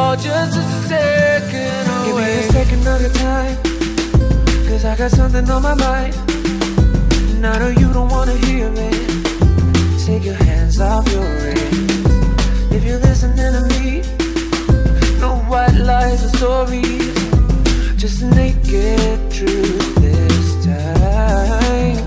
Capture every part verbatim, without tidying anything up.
all just a second away. Give me a second of your time, cause I got something on my mind. And I know you don't wanna hear it. Take your hands off your wrist. If you're listening to me, no white lies or stories, just naked truth this time.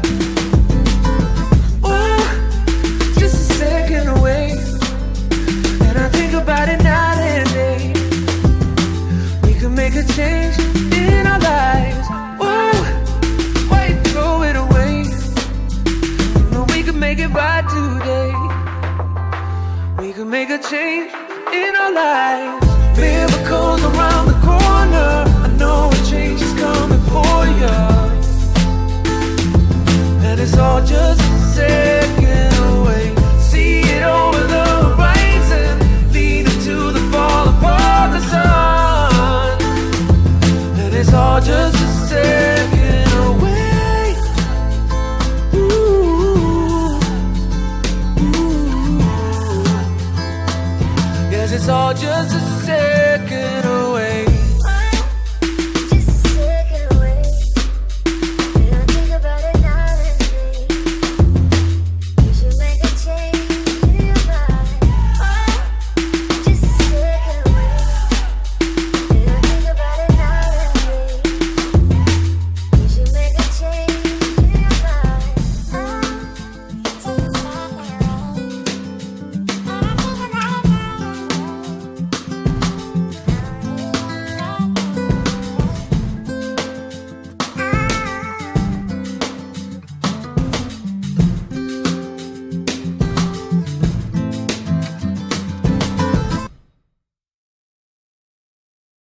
Oh, just a second away, and I think about it night and day. We could make a change in our lives. Oh, why throw it away? No, we could make it right today. We could make a change in our lives. Miracles around the corner. I know a change is coming for you, and it's all just a second away. See it over the horizon, leading to the fall apart the sun, and it's all just a second away. Ooh, ooh. Yes, it's all just a